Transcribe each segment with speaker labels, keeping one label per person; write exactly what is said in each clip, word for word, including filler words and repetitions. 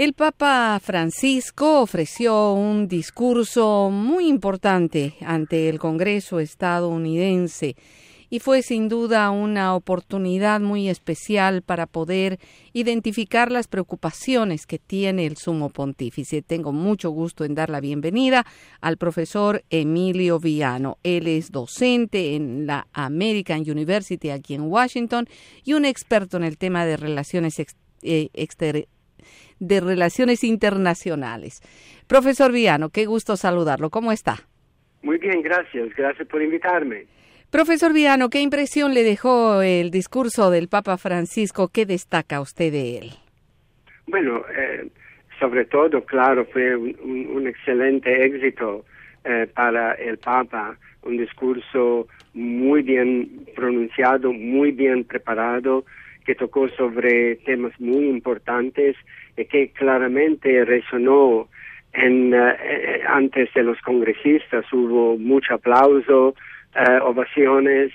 Speaker 1: El Papa Francisco ofreció un discurso muy importante ante el Congreso estadounidense y fue sin duda una oportunidad muy especial para poder identificar las preocupaciones que tiene el Sumo Pontífice. Tengo mucho gusto en dar la bienvenida al profesor Emilio Viano. Él es docente en la American University aquí en Washington y un experto en el tema de relaciones ex, eh, exteriores. de Relaciones Internacionales. Profesor Viano, qué gusto saludarlo. ¿Cómo está?
Speaker 2: Muy bien, gracias. Gracias por invitarme.
Speaker 1: Profesor Viano, ¿qué impresión le dejó el discurso del Papa Francisco? ¿Qué destaca usted de él?
Speaker 2: Bueno, eh, sobre todo, claro, fue un, un, un excelente éxito eh, para el Papa. Un discurso muy bien pronunciado, muy bien preparado, que tocó sobre temas muy importantes y que claramente resonó en, uh, antes de los congresistas. Hubo mucho aplauso, uh, ovaciones,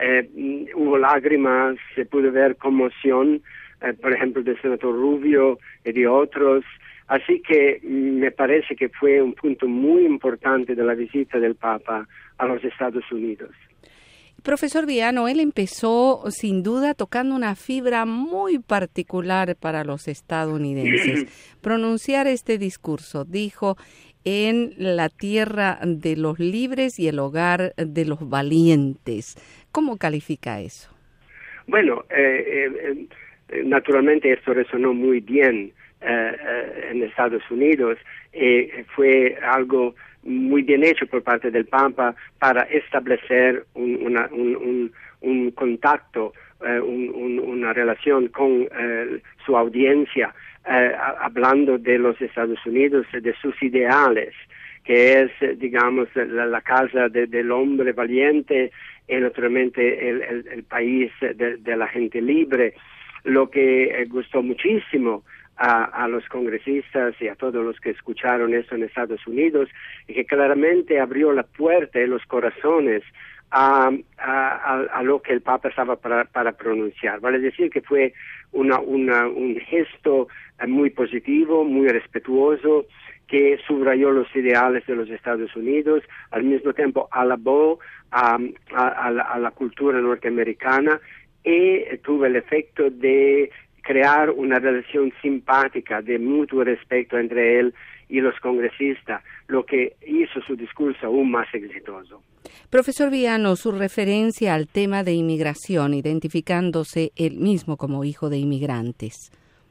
Speaker 2: uh, hubo lágrimas, se pudo ver conmoción, uh, por ejemplo, del senador Rubio y de otros. Así que me parece que fue un punto muy importante de la visita del Papa a los Estados Unidos.
Speaker 1: Profesor Viano, él empezó sin duda tocando una fibra muy particular para los estadounidenses. Pronunciar este discurso, dijo, en la tierra de los libres y el hogar de los valientes. ¿Cómo califica eso?
Speaker 2: Bueno, eh, eh, naturalmente esto resonó muy bien eh, eh, en Estados Unidos. Eh, fue algo muy bien hecho por parte del Papa para establecer un, una, un, un, un contacto, eh, un, un, una relación con eh, su audiencia, eh, hablando de los Estados Unidos, de sus ideales, que es, digamos, la, la casa de, del hombre valiente y naturalmente el, el, el país de, de la gente libre. Lo que eh, gustó muchísimo A, a los congresistas y a todos los que escucharon eso en Estados Unidos, y que claramente abrió la puerta y los corazones a, a, a lo que el Papa estaba para, para pronunciar. Vale decir que fue una, una, un gesto muy positivo, muy respetuoso, que subrayó los ideales de los Estados Unidos, al mismo tiempo alabó a, a, a, la, a la cultura norteamericana y tuvo el efecto de crear una relación simpática de mutuo respeto entre él y los congresistas, lo que hizo su discurso aún más exitoso.
Speaker 1: Profesor Viano, su referencia al tema de inmigración, identificándose él mismo como hijo de inmigrantes.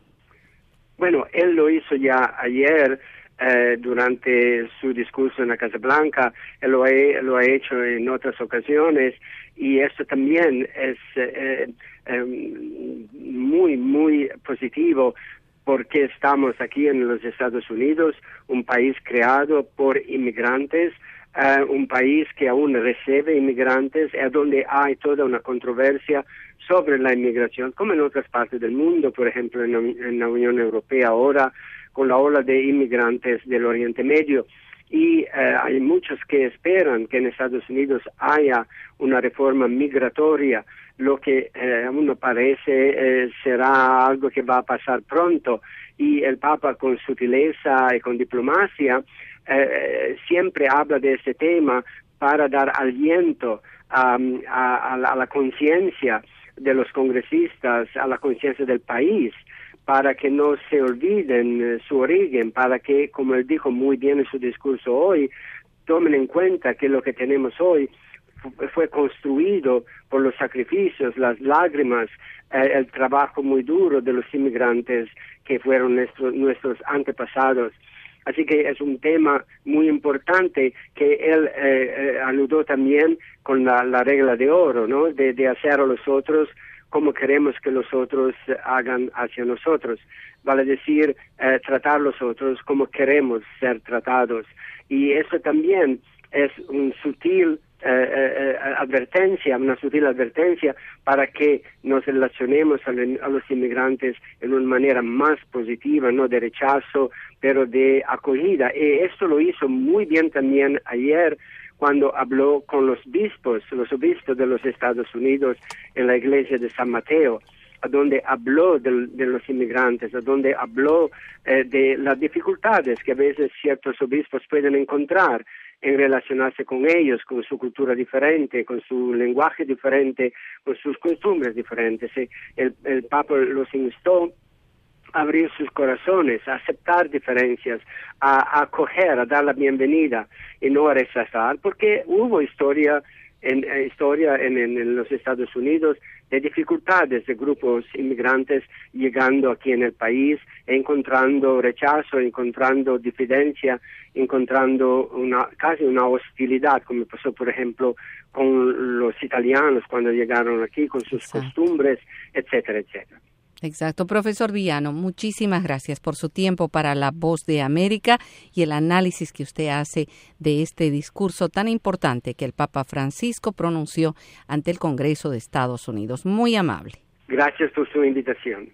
Speaker 2: Bueno, él lo hizo ya ayer eh, durante su discurso en la Casa Blanca, él lo ha, lo ha hecho en otras ocasiones, y esto también es eh, eh, muy, muy positivo, porque estamos aquí en los Estados Unidos, un país creado por inmigrantes, uh, un país que aún recibe inmigrantes, y donde hay toda una controversia sobre la inmigración, como en otras partes del mundo, por ejemplo en la, en la Unión Europea ahora, con la ola de inmigrantes del Oriente Medio. Y uh, hay muchos que esperan que en Estados Unidos haya una reforma migratoria, lo que eh, a uno parece eh, será algo que va a pasar pronto, y el Papa con sutileza y con diplomacia eh, siempre habla de este tema para dar aliento um, a, a la, a la conciencia de los congresistas, a la conciencia del país, para que no se olviden eh, su origen, para que, como él dijo muy bien en su discurso hoy, tomen en cuenta que lo que tenemos hoy fue construido por los sacrificios, las lágrimas, eh, el trabajo muy duro de los inmigrantes que fueron nuestros, nuestros antepasados. Así que es un tema muy importante que él eh, eh, aludó también con la, la regla de oro, ¿no? De, de hacer a los otros como queremos que los otros hagan hacia nosotros. Vale decir, eh, tratar a los otros como queremos ser tratados. Y eso también es un sutil Eh, eh, advertencia, una sutil advertencia para que nos relacionemos a, le, a los inmigrantes en una manera más positiva, no de rechazo, pero de acogida. Y esto lo hizo muy bien también ayer cuando habló con los obispos, los obispos de los Estados Unidos en la iglesia de San Mateo. a donde habló de, de los inmigrantes, a donde habló eh, de las dificultades que a veces ciertos obispos pueden encontrar en relacionarse con ellos, con su cultura diferente, con su lenguaje diferente, con sus costumbres diferentes. El, el Papa los instó a abrir sus corazones, a aceptar diferencias, a, a acoger, a dar la bienvenida y no a rechazar, porque hubo historia en, eh, historia en, en, en los Estados Unidos de dificultades de grupos inmigrantes llegando aquí en el país, encontrando rechazo, encontrando diferencia, encontrando una casi una hostilidad, como pasó por ejemplo con los italianos cuando llegaron aquí, con sus Exacto. costumbres, etcétera, etcétera.
Speaker 1: Exacto. Profesor Villano, muchísimas gracias por su tiempo para La Voz de América y el análisis que usted hace de este discurso tan importante que el Papa Francisco pronunció ante el Congreso de Estados Unidos. Muy amable.
Speaker 2: Gracias por su invitación.